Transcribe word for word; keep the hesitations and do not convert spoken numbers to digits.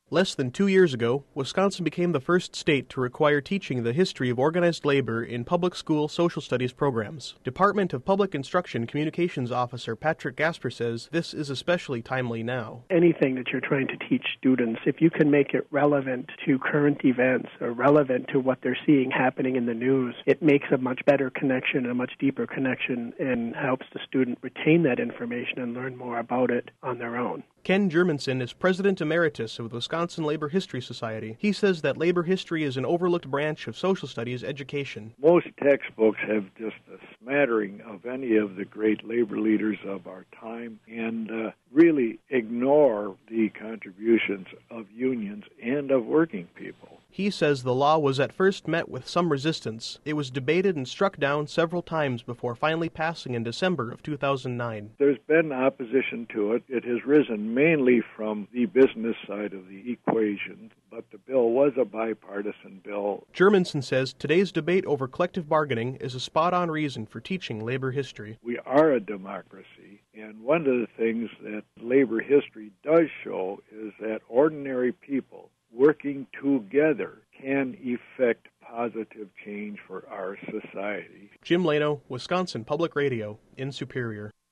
Less than two years ago, Wisconsin became the first state to require teaching the history of organized labor in public school social studies programs. Department of Public Instruction Communications Officer Patrick Gasper says this is especially timely now. Anything that you're trying to teach students, if you can make it relevant to current events or relevant to what they're seeing happening in the news, it makes a much better connection, a much deeper connection, and helps the student retain that information and learn more about it on their own. Ken Germanson is President Emeritus of the Wisconsin Labor History Society. He says that labor history is an overlooked branch of social studies education. Most textbooks have just a smattering of any of the great labor leaders of our time and uh, really ignore the contributions of unions and of working people. He says the law was at first met with some resistance. It was debated and struck down several times before finally passing in December of two thousand nine. There's been opposition to it. It has risen mainly from the business side of the equation, but the bill was a bipartisan bill. Germanson says today's debate over collective bargaining is a spot-on reason for teaching labor history. We are a democracy, and one of the things that labor history does show is that ordinary people working together can effect positive change for our society. Jim Leno, Wisconsin Public Radio, in Superior.